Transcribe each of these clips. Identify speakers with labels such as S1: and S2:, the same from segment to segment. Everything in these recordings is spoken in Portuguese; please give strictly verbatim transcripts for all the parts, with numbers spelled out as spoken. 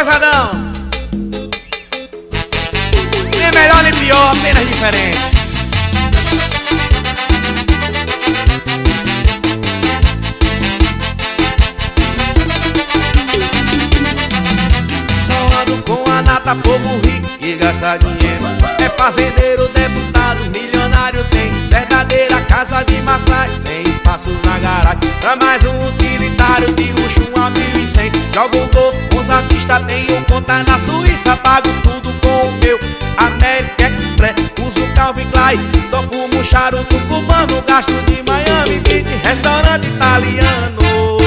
S1: pesadão. Nem melhor nem pior, apenas diferente. Só ando com a nata, povo rico e gasta dinheiro. É fazendeiro, deputado, milionário, tem verdadeira casa de massagem, sem espaço na garagem. Pra mais um utilitário de luxo, um mil e cem. Jogo um golfe com os artistas, tenho conta na Suíça. Pago tudo com o meu American Express. Uso Calvin Klein, só fumo charuto cubano. Gasto de Miami Beach, restaurante italiano.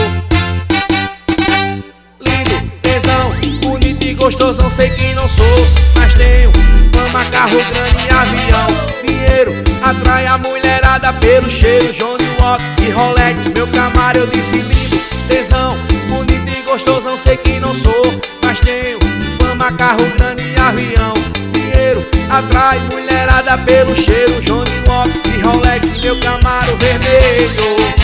S1: Lindo, tesão, bonito e gostoso, não sei quem não sou, mas tenho fama, carro grande e avião. Dinheiro atrai a mulherada pelo cheiro. Johnny Walker e Rolex, meu Camaro eu disse lindo. Tesão, bonito e gostoso, não sei quem não sou, mas tenho fama, carro grande e avião. Dinheiro atrai mulherada pelo cheiro. Johnny Walker e Rolex, meu Camaro vermelho.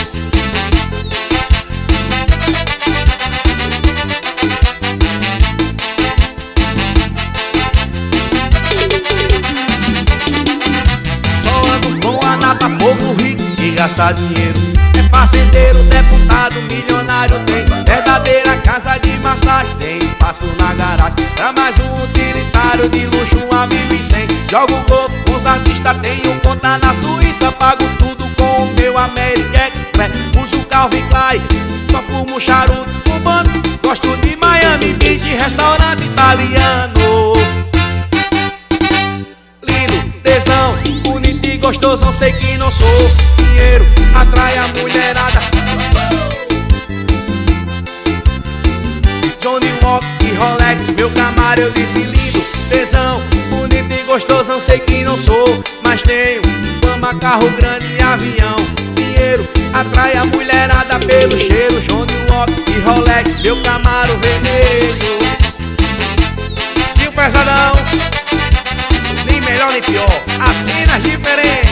S1: Povo rico e gasta dinheiro. É fazendeiro, deputado, milionário, tem verdadeira casa de massagem, sem espaço na garagem. Pra mais um utilitário de luxo, um mil e cem. Jogo golfe com os artistas, tenho conta na Suíça. Pago tudo com o meu American Express. Uso Calvin Klein, só fumo charuto cubano. Gosto de Miami Beach, restaurante italiano. Lindo, tesão, bonito e gostoso, não sei quem não sou. Dinheiro atrai a mulherada. Johnny Walker e Rolex, meu Camaro eu disse lindo. Tesão, bonito e gostoso, não sei quem não sou, mas tenho fama, carro grande e avião. Dinheiro atrai a mulherada pelo cheiro. Johnny Walker e Rolex, meu Camaro vermelho. E o pesadão, nem melhor nem pior, apenas diferente.